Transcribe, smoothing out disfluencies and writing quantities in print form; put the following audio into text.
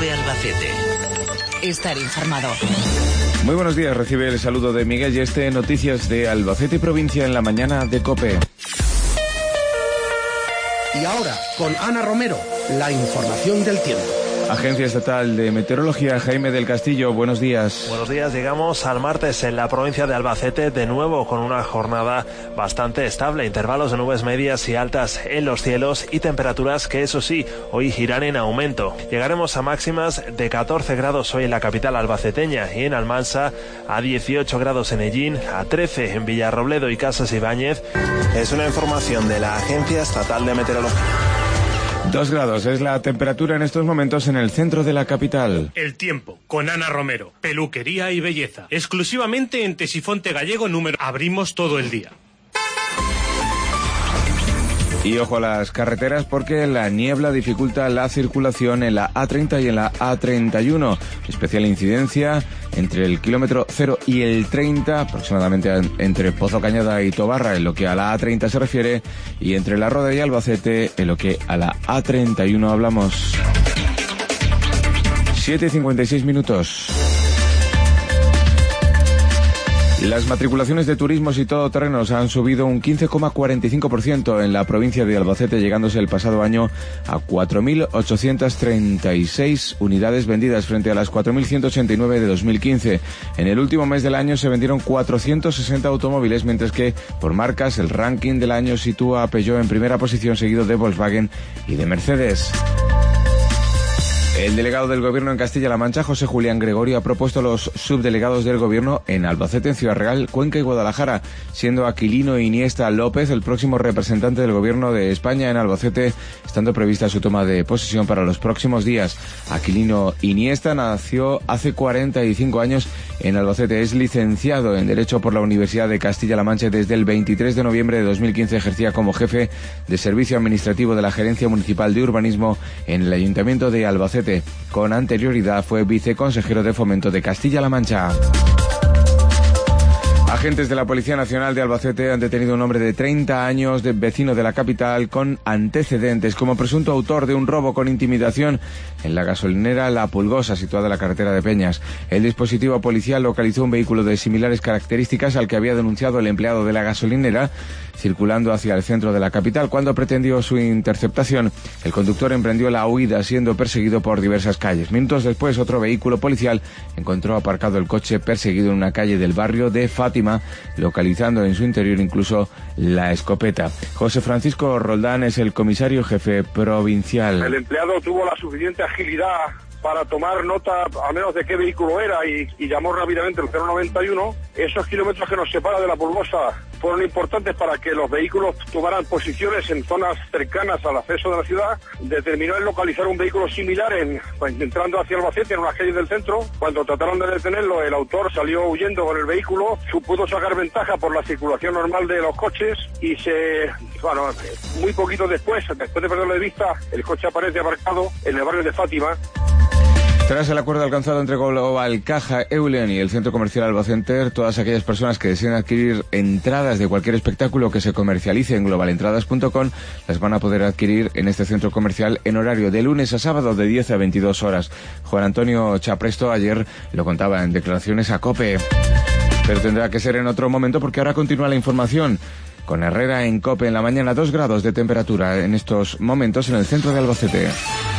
de Albacete. Estar informado. Muy buenos días, recibe el saludo de Miguel y noticias de Albacete y provincia en la mañana de COPE. Y ahora, con Ana Romero, la información del tiempo. Agencia Estatal de Meteorología, Jaime del Castillo, buenos días. Buenos días, llegamos al martes en la provincia de Albacete, de nuevo con una jornada bastante estable, intervalos de nubes medias y altas en los cielos y temperaturas que, eso sí, hoy irán en aumento. Llegaremos a máximas de 14 grados hoy en la capital albaceteña y en Almansa, a 18 grados en Ellín, a 13 en Villarrobledo y Casas Ibáñez. Es una información de la Agencia Estatal de Meteorología. 2 grados es la temperatura en estos momentos en el centro de la capital. El tiempo, con Ana Romero, peluquería y belleza. Exclusivamente en Tesifonte Gallego número. Abrimos todo el día. Y ojo a las carreteras porque la niebla dificulta la circulación en la A30 y en la A31. Especial incidencia entre el kilómetro 0 y el 30, aproximadamente entre Pozo Cañada y Tobarra en lo que a la A30 se refiere, y entre La Roda y Albacete en lo que a la A31 hablamos. 7:56 minutos. Las matriculaciones de turismos y todoterrenos han subido un 15,45% en la provincia de Albacete, llegándose el pasado año a 4.836 unidades vendidas frente a las 4.189 de 2015. En el último mes del año se vendieron 460 automóviles, mientras que por marcas el ranking del año sitúa a Peugeot en primera posición, seguido de Volkswagen y de Mercedes. El delegado del Gobierno en Castilla-La Mancha, José Julián Gregorio, ha propuesto a los subdelegados del Gobierno en Albacete, en Ciudad Real, Cuenca y Guadalajara, siendo Aquilino Iniesta López el próximo representante del Gobierno de España en Albacete, estando prevista su toma de posesión para los próximos días. Aquilino Iniesta nació hace 45 años en Albacete. Es licenciado en Derecho por la Universidad de Castilla-La Mancha y desde el 23 de noviembre de 2015 ejercía como jefe de Servicio Administrativo de la Gerencia Municipal de Urbanismo en el Ayuntamiento de Albacete. Con anterioridad fue viceconsejero de Fomento de Castilla-La Mancha. Agentes de la Policía Nacional de Albacete han detenido a un hombre de 30 años, vecino de la capital, con antecedentes como presunto autor de un robo con intimidación en la gasolinera La Pulgosa, situada en la carretera de Peñas. El dispositivo policial localizó un vehículo de similares características al que había denunciado el empleado de la gasolinera, circulando hacia el centro de la capital. Cuando pretendió su interceptación, el conductor emprendió la huida, siendo perseguido por diversas calles. Minutos después, otro vehículo policial encontró aparcado el coche perseguido en una calle del barrio de Fátima, localizando en su interior incluso la escopeta. José Francisco Roldán es el comisario jefe provincial. El empleado tuvo la suficiente agilidad para tomar nota al menos de qué vehículo era y llamó rápidamente el 091. Esos kilómetros que nos separan de La Pulgosa fueron importantes para que los vehículos tomaran posiciones en zonas cercanas al acceso de la ciudad. Determinó el localizar un vehículo similar entrando hacia Albacete, en una calle del centro. Cuando trataron de detenerlo, el autor salió huyendo con el vehículo, pudo sacar ventaja por la circulación normal de los coches y muy poquito después de perderlo de vista, el coche aparece aparcado en el barrio de Fátima. Tras el acuerdo alcanzado entre Global Caja Eulen y el Centro Comercial Albacenter, todas aquellas personas que deseen adquirir entradas de cualquier espectáculo que se comercialice en globalentradas.com las van a poder adquirir en este centro comercial en horario de lunes a sábado de 10 a 22 horas. Juan Antonio Chapresto ayer lo contaba en declaraciones a COPE. Pero tendrá que ser en otro momento porque ahora continúa la información. Con Herrera en COPE en la mañana, 2 grados de temperatura en estos momentos en el centro de Albacete.